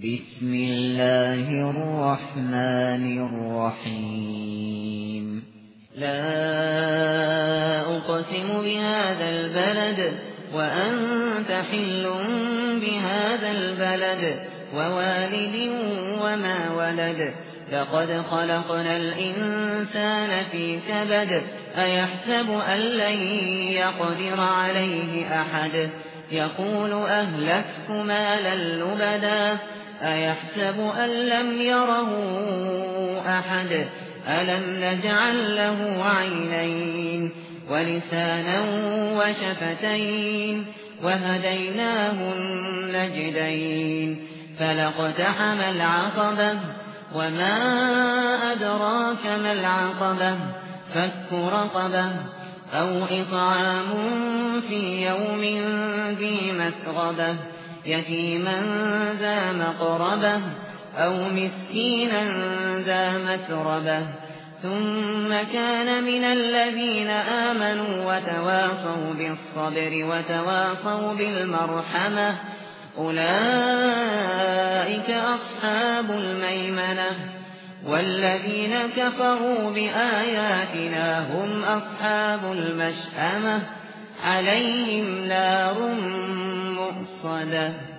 بسم الله الرحمن الرحيم لا أقسم بهذا البلد وأنت حل بهذا البلد ووالد وما ولد لقد خلقنا الإنسان في كبد أيحسب أن لن يقدر عليه أحد يقول أهلكت مالا لبدا أيحسب أن لم يره أحد ألم نجعل له عينين ولسانا وشفتين وهديناه النجدين فلاقتحم العقبة وما أدراك ما العقبة فك رقبة أو إطعام في يوم ذي مسغبة يتيما ذا مقربة أو مسكينا ذا مسربة ثم كان من الذين آمنوا وتواصوا بالصبر وتواصوا بالمرحمة أولئك أصحاب الميمنة والذين كفروا بآياتنا هم أصحاب المشأمة عليهم نار مؤصدة